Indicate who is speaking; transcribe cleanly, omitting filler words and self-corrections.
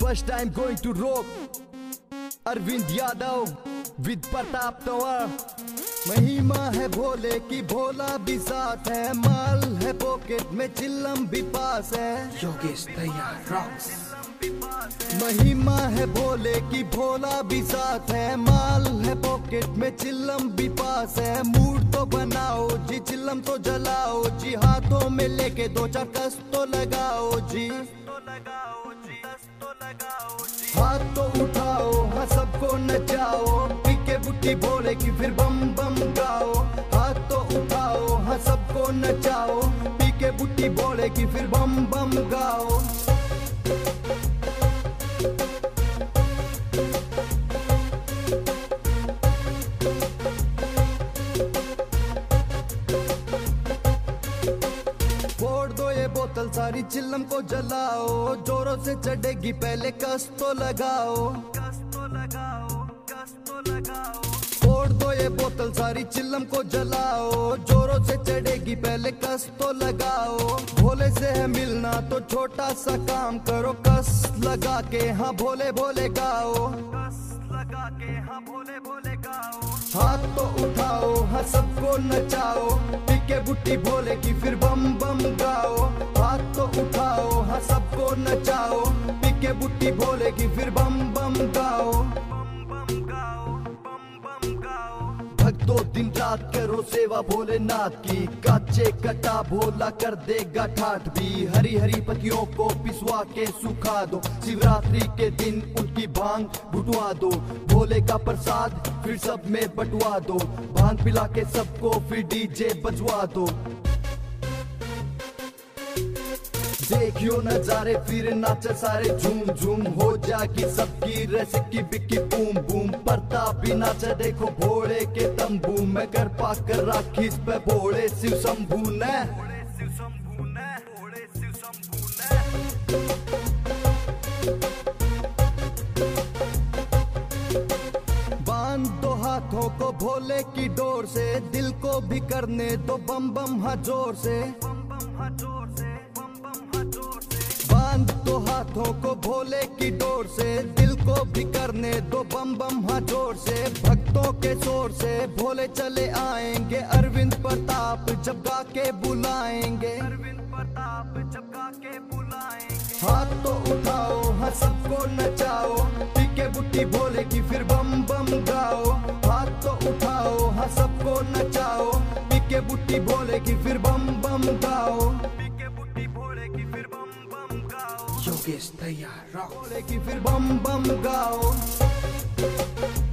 Speaker 1: First time going to rock. Arvind Yadav with Pratap Tanwar. महिमा है भोले की भोला भी साथ है, माल है पॉकेट में चिल्लम भी पास है।
Speaker 2: योगेश तैयार रॉक्स।
Speaker 1: महिमा है भोले की भोला भी साथ है, माल है पॉकेट में चिल्लम भी पास है। मूड तो बनाओ जी, चिल्लम तो जलाओ जी, हाथों में लेके दो चार कस तो लगाओ जी। हाथ तो उठाओ, हाँ सबको नचाओ, पीके बुट्टी भोले की फिर बम बम गाओ। हाथ तो उठाओ, हाँ सबको नचाओ, पीके बुट्टी भोले की फिर बम बम गाओ। फोड़ दो ये बोतल सारी, चिल्लम को जलाओ, जोरों से चढ़ेगी पहले कस तो लगाओ। फोड़ दो ये बोतल सारी, चिल्लम को जलाओ, जोरों से चढ़ेगी पहले कस तो लगाओ। भोले से है मिलना तो छोटा सा काम करो, कस लगा के हाँ भोले भोले गाओ। हाथ तो उठाओ, हाँ सबको नचाओ, पीके बुट्टी भोले की फिर बम बम गाओ। हाथ तो उठाओ, हाँ सबको नचाओ, पीके बुट्टी भोले की फिर बम बम गाओ। भक्तों दिन रात करो सेवा भोलेनाथ की, काचे कटा भोला कर देगा ठाठ भी। हरी हरी पत्तियों को पिसवा के सुखा दो, शिवरात्रि के दिन उनकी भांग बुटवा दो। भोले का प्रसाद फिर सब में बंटवा दो, भांग पिला के सबको फिर डीजे बजवा दो। देखियो नजारे फिर नाचे सारे झूम झूम, हो जाएगी सबकी रेसिकी बिक्की बूम बूम। प्रताप भी नाचे देखो भोले के तंबू में, कर पाकर राखी पे भोले शिव शंभू ने। बांध दो हाथों को भोले की डोर से, दिल को भी करने दो बम बम हाँ जोर से। बांध दो हाथों को भोले की डोर से, दिल को भी करने दो बम बम हाँ जोर से। भक्तों के शोर से भोले चले आएंगे, अरविंद प्रताप जब गा के बुलाएंगे। हाथ तो उठाओ, हाँ सबको नचाओ, पीके बुट्टी भोले की फिर बम बम गाओ। हाथ तो उठाओ, हाँ सबको नचाओ, पीके बुट्टी भोले की फिर बम बम गाओ।
Speaker 2: योगेश तैयार रॉक्स।
Speaker 1: भोले की फिर बम बम गाओ।